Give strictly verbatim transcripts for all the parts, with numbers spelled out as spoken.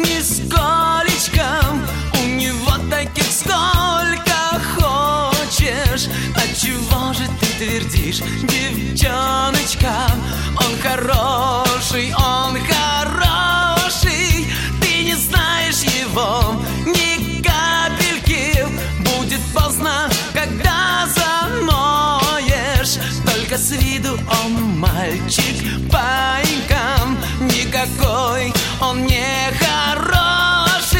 нисколечко. У него таких сколько хочешь. Отчего же ты твердишь, девчоночка? Он хороший, он хороший. Ты не знаешь его ни капельки. Будет поздно, когда заноешь. Только с виду он мальчик, паинькам. Никакой он не хороший.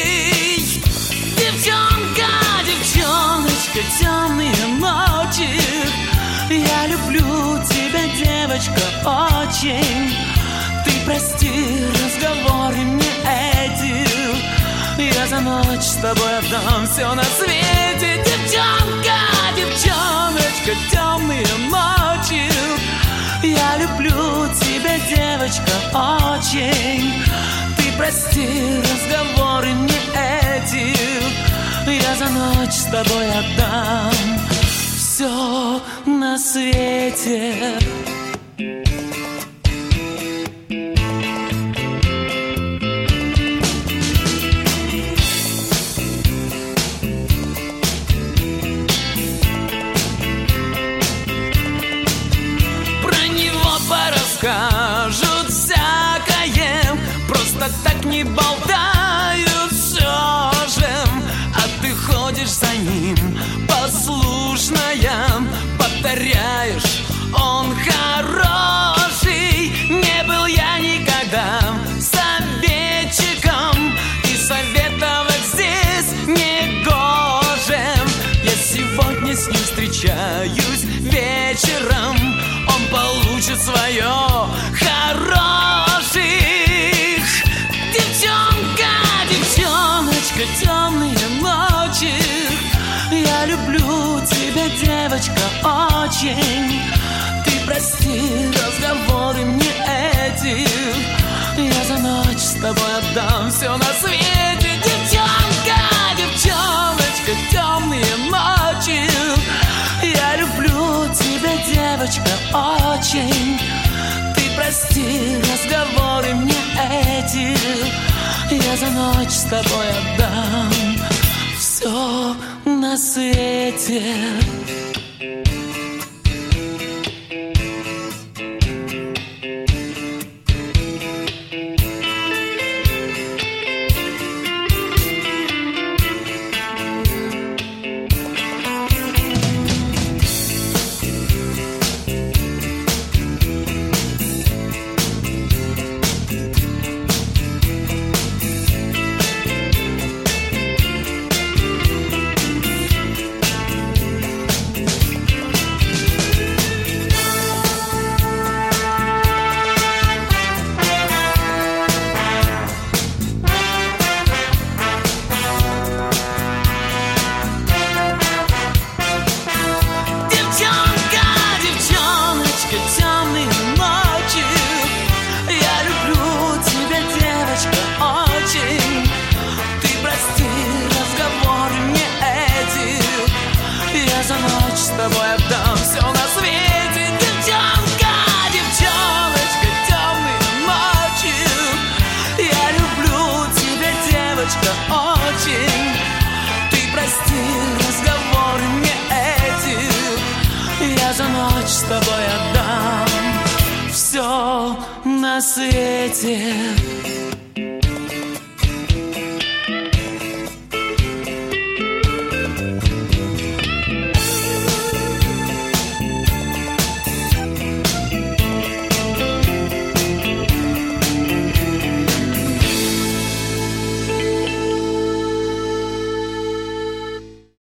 Девчонка, девчоночка, темные ночи. Я люблю тебя, девочка, очень. Ты прости разговоры мне эти. Я за ночь с тобой отдам все на свете. Девчонка, девчоночка, темные ночи. Я люблю тебя, девочка, очень. Ты прости разговоры мне эти. Я за ночь с тобой отдам все на свете. Скажут всякое, просто так не болтают все же. А ты ходишь за ним, послушная, повторяешь, он хороший. Не был я никогда советчиком, и советовать здесь не гоже. Я сегодня с ним встречаюсь вечером. Он получит свое хороших. Девчонка, девчоночка, темные ночи. Я люблю тебя, девочка, очень. Ты прости разговоры мне эти. Я за ночь с тобой отдам все на свете. Девчонка, девчоночка, темные ночи. Я люблю тебя, девочка, очень. Ты прости разговоры мне эти. Я за ночь с тобой отдам все на свете. С тобой отдам все на свете. Девчонка, девчоночка, темные ночи. Я люблю тебя, девочка, очень. Ты прости разговоры мне эти. Я за ночь с тобой отдам все на свете.